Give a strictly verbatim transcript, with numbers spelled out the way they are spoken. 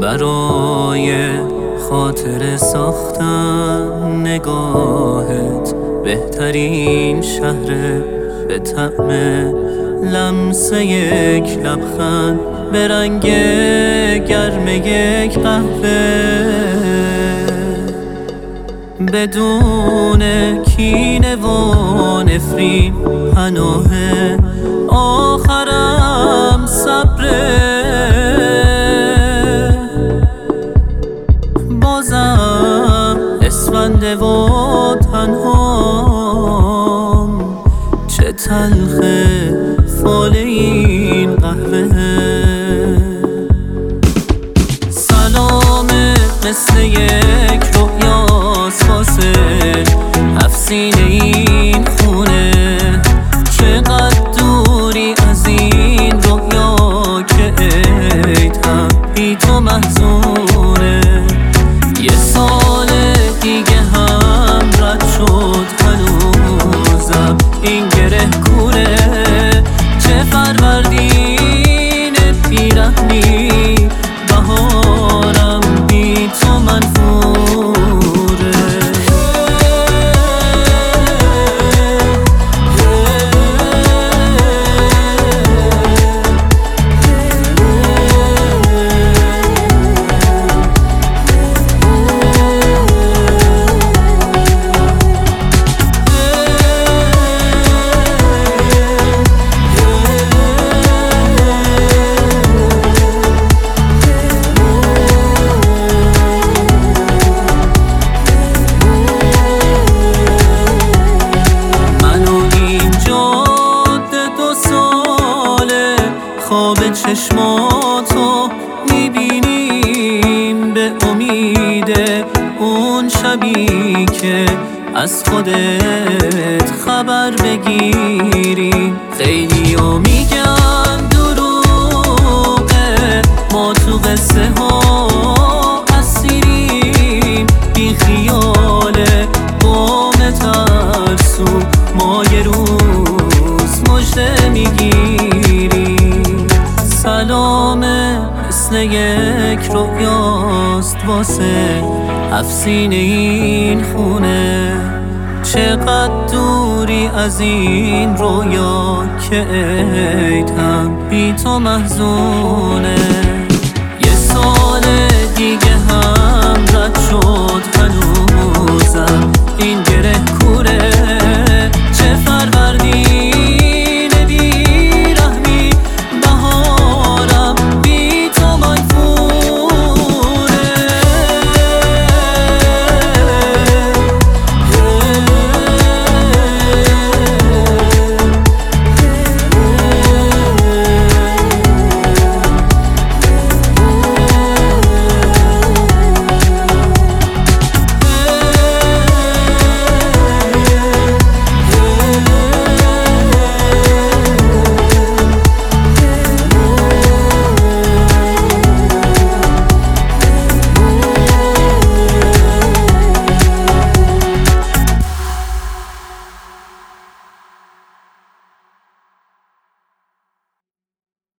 برای خاطر ساختم نگاهت بهترین شهر به طعم لمسه یک لبخند به رنگ گرم یک قهوه بدون کینه و نفرین پناه آخرم صبره بازم اسفنده و تنهام چه تلخه فال این قهوه سلامه مثل یک رویاست واسه افسینه این خونه چقدر دوری از این رویا که ایتم بی تو محزونه یه سال دیگه هم رد شد هنوزم این گره کوره چه فروردین بیرحمی بهارم بی تو منفوره خواب چشماتو میبینیم به امید اون شبی که از خودت خبر بگیریم خیلی ها میگن دروغه ما تو قصه ها اسیریم بی خیاله قوم ترسو ما یه روز مژده میگیریم سلامه مثل یک رویاست واسه افسینه این خونه چقدر دوری از این رویا که ایتم بی تو محزونه یه سال دیگه هم رد شد